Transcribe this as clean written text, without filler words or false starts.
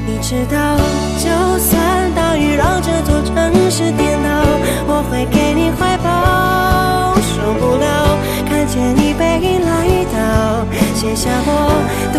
你知道，就算大雨让这座城市颠倒，我会给你怀抱。受不了看见你背影来到，写下我